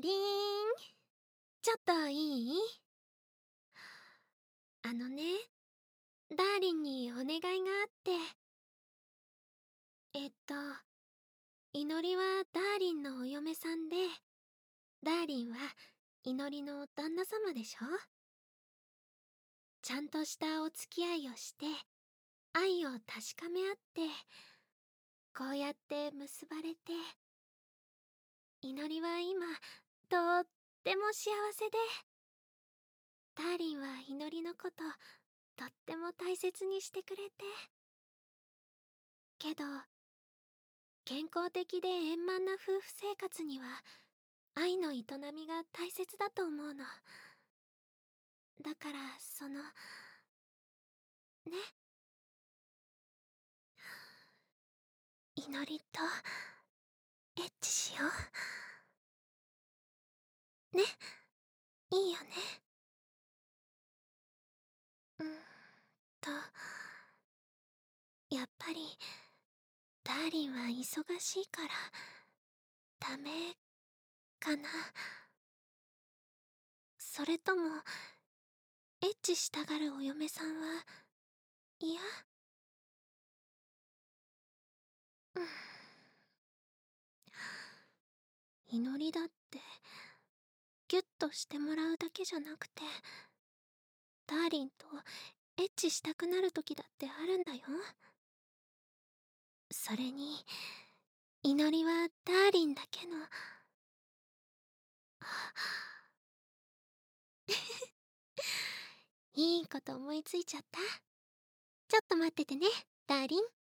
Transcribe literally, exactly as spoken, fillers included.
リン、ちょっといい？あのね、ダーリンにお願いがあって。えっと、いのりはダーリンのお嫁さんで、ダーリンはいのりの旦那様でしょ？ちゃんとしたお付き合いをして、愛を確かめ合って、こうやって結ばれて、いのりは今、とっても幸せで、ダーリンはいのりのこと、とっても大切にしてくれて。けど、健康的で円満な夫婦生活には、愛の営みが大切だと思うの。だから、その、ね。いのりと、エッチしよう。ね、いいよね。うーんと、やっぱり、ダーリンは忙しいから、ダメかな。それとも、エッチしたがるお嫁さんは、嫌？うん。いのりだって、ギュッとしてもらうだけじゃなくて、ダーリンとエッチしたくなる時だってあるんだよ。それに、いのりはダーリンだけの。いいこと思いついちゃった。ちょっと待っててね、ダーリン。